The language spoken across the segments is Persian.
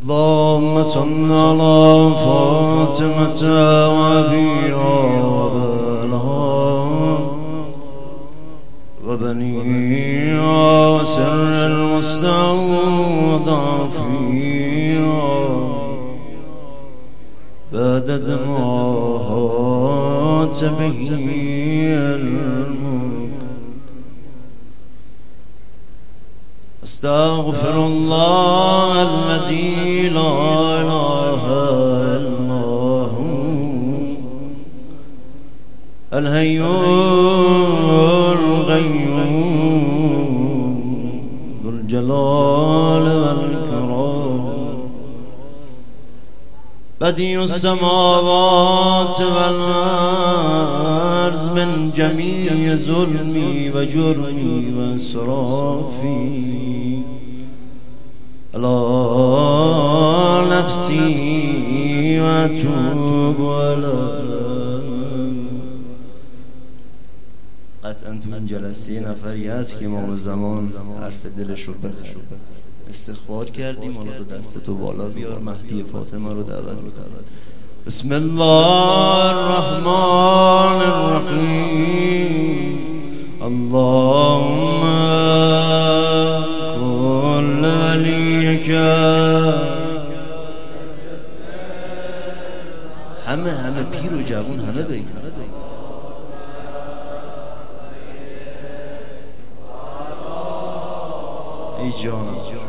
اللهم صل على فاطمة وأبيها وبنها وبنيها وسر المستضعفين بعدد ما هات به الملك. استغفر الله الذي لا إله إلا هو الحي القيوم ذو الجلال والإكرام بديع السماوات والأرض من جميع ظلمي وجرمي وإسرافي على نفسي وأتوب قطعا تو این جلسه نفری هست که امام زمان حرف دلش رو بخره. استغفار کردیم، حالا تو دست تو بالا بیار، مهدی فاطمه رو دعوت میکنم. بسم الله الرحمن الرحیم. اللهم كل وليك همه پیر و جوون همه بگی ای جانم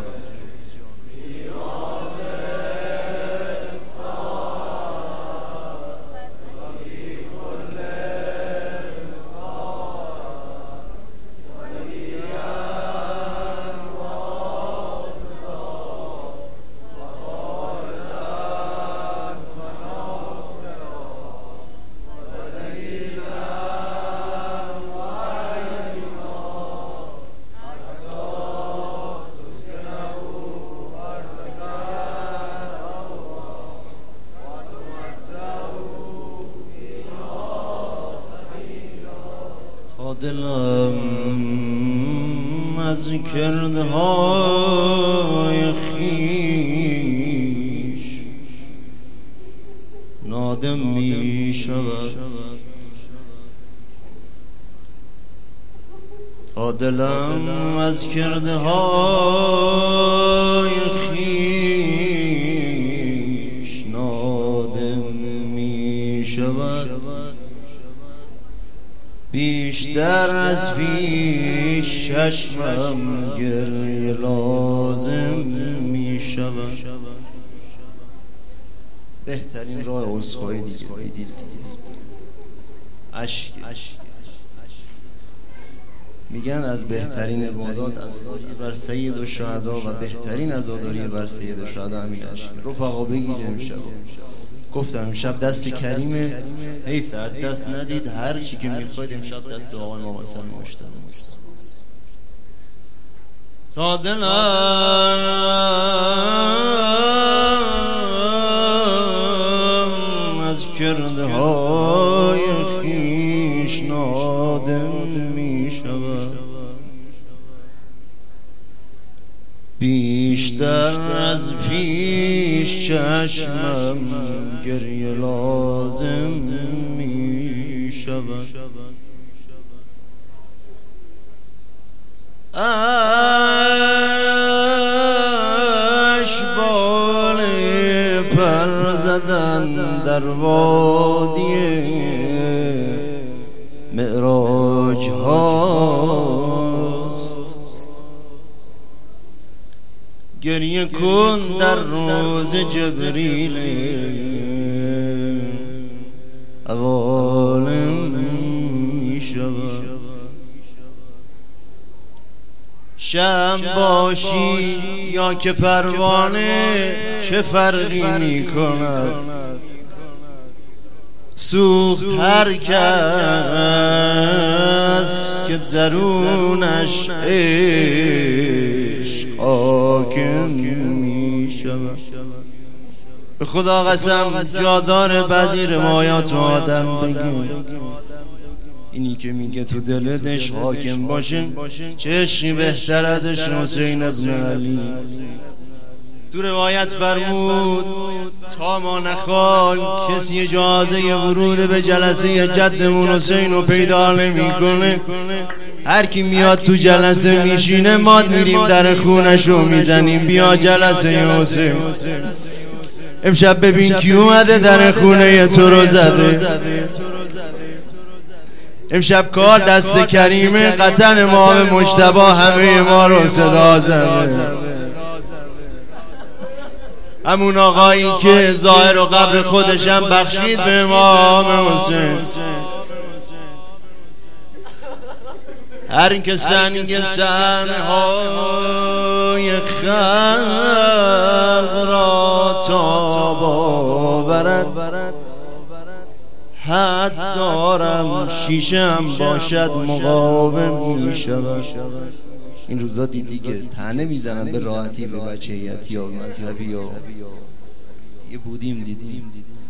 دلم از کردهای خویش نادم می شود، تا دلم از کردهای خویش نادم می شود، بیشتر از پیش چشمم گریه لازم می شود. بهترین راه عذرخواهی دیگه دیدید دیگه، اشک. میگن از بهترین عبادات عزاداری بر سید الشهدا و بهترین عزاداری بر سید الشهدا همین اشک. رفقا بگید امشب، گفتم امشب دست کریمه، حیف از دست ندید، هر چی که میخواید امشب دست آقای امام حسن مجتبی است. تا دلم از کرده های خویش نادم می شود، بیشتر از پیش چشمم گریه لازم می شود. اشبال پر زدن در وادی معراج هاست، گریه کن در روز جبریل عوالم می شود. شمع باشی یا که پروانه چه فرقی می کند، سوخت هر کس که درونش عشق حاکم می شود. به خدا قسم جادار بعضی روایات و آدم بگیم، اینی که میگه تو دلش حاکم باشه چه عشقی بهتر ازش حسین ابن علی. تو روایت فرمود تا ما نخوان کسی اجازه ورود به جلسه جدمون حسین رو پیدا نمیکنه. هر کی میاد تو جلسه میشینه ما میریم در خونش رو میزنیم بیا جلسه حسین. امشب ببین کی اومده در خونه تو رو زده. امشب کار دست کریمه قطن امام مجتبی همه ما رو صدا زده. همون آقایی که ظاهر و قبر خودشم بخشید به امام حسین. هر این که سنگ تنهای خلق را تاب آورد حد دارم شیشم باشد مقاوم می شود. این روزا دیدی که طعنه میزنن به راحتی به بچه‌ایت یا مذهبی یا یه بودیم دیدیم.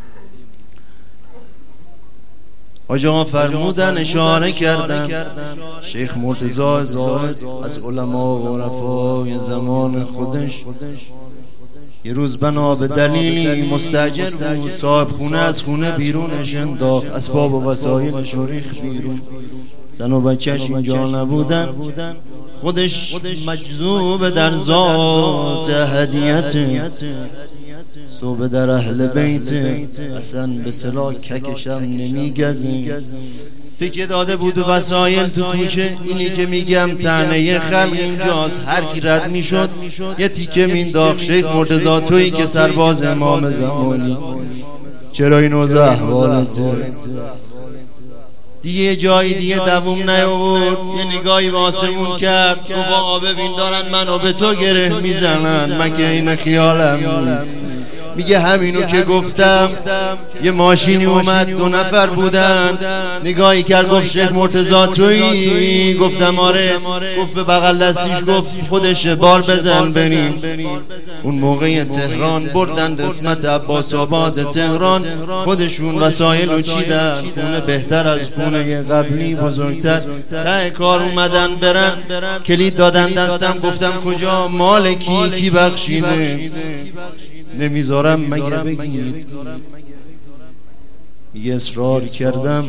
حاج آقا فرمودن اشاره کردن شیخ مرتضی زاهد از علما و عرفای زمان خودش یه روز بنا به دلیلی مستاجر بود. صاحب خونه از خونه بیرونش انداخت، اسباب و وسایلش ریخت بیرون. زن و بچهش اینجا نبودن. خودش مجذوب در ذات هدیت صوبه در اهل بیت اصلا به صلاح ککشم نمیگزیم. تکیه داده بود و وسایل تو کوچه. اینی که میگم طعنه خلق اینجاست. هر کی رد میشد یه تیکه مینداخت. شیخ مرتضی تویی که سرباز امام زمانی چرا این اوضاع احوالته؟ دیگه جایی دیگه دووم نیاورد. یه نگاهی به آسمون کرد گفت آقا ببین دارن منو به تو گره میزنن مگه این خیالم نیست؟ میگه همینو که گفتم. یه ماشینی اومد 2 نفر بودن. نگاهی کرد گفت شیخ مرتضی تویی؟ گفتم آره. گفت به بغل دستیش گفت خودشه بار بزن بریم. اون موقع تهران بردن قسمت عباس آباد تهران. خودشون وسایل رو چیدن. خونه بهتر از خونه قبلی بزرگتر. ته کار اومدن برن کلید دادن دستم. گفتم کجا؟ مال کی بخشیده؟ نمیذارم مگه بگید. میگه اصرار کردم.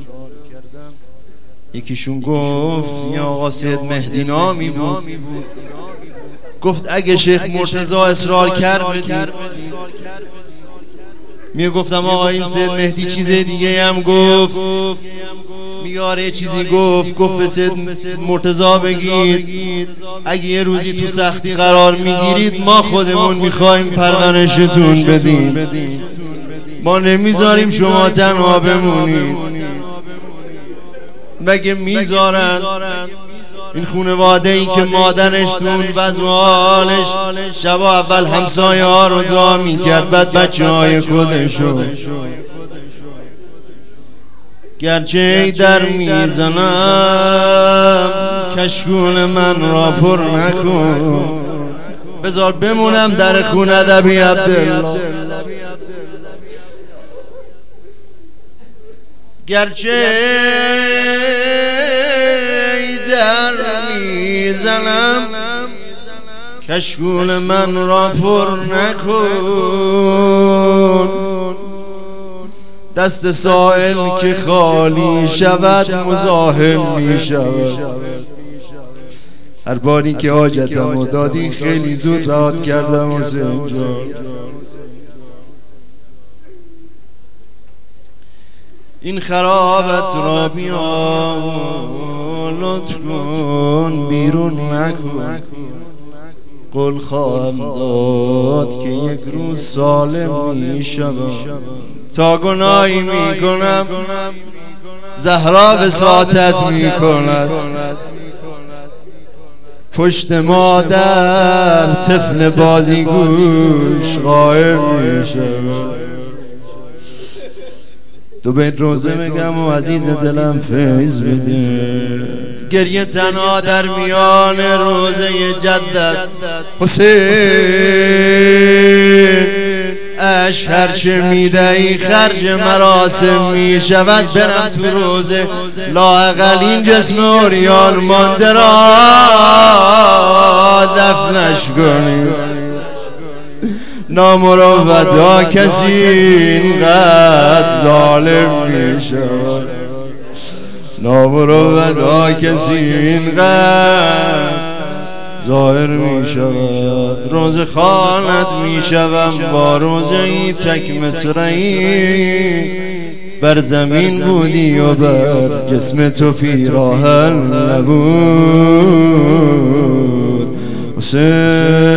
یکیشون گفت یا آقا سید مهدی نامی بود. گفت اگه شیخ مرتضی اصرار کرد بدید. میگه گفتم آقا این سید مهدی چیز دیگه هم گفت. میاره چیزی گفت به سید مرتضی بگید اگه یه روزی تو سختی قرار میگیرید ما خودمون میخوایم پرورشتون بدیم. ما نمیذاریم شما تنها بمونید. مگه میذارن؟ این خانواده‌ای که مادرش تون وضع و حالش شب اول همسایه ها رو دعا میکرد بعد بچه های خودشو. گرچه در میزنم کشکول من را پر نکن. بذار بمونم در خونه دبی عبدالله. گرچه در میزنم کشکول من را پر نکن. دست سائل که خالی شود مزاحم می شود. هر باری که حاجتمو دادی خیلی زود رهات کردم حسین جان. این خرابت را بیا لطف کن بیرون نکن. قول خواهم داد که یک روز سالم می شود. تا گناهی می کنم زهرا وساطت می کند. پشت مادر طفل بازیگوش قائم می شود. 2 بیت روزه بگم و عزیز دلم فیض بده. گریه تنها در میان روزه جدت حسین. عشق هرچه میدهی خرج مراسم میشود. برم تو روزه لااقل این جسم اوریان مانده را دفنش کنی. نامرودا کسی اینقدر ظالم می شود، نامرودا کسی اینقدر ظاهر می شود. روز خانت می شوم با روزی تک مصرعی، بر زمین بودی و بر جسم تو پیراهن نبود. حسین